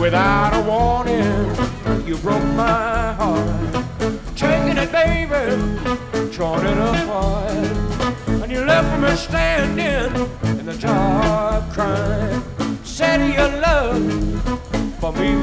Without a warning, you broke my heart. Taking it, baby, torn it apart. And you left me standing in the dark crying. Said your love for me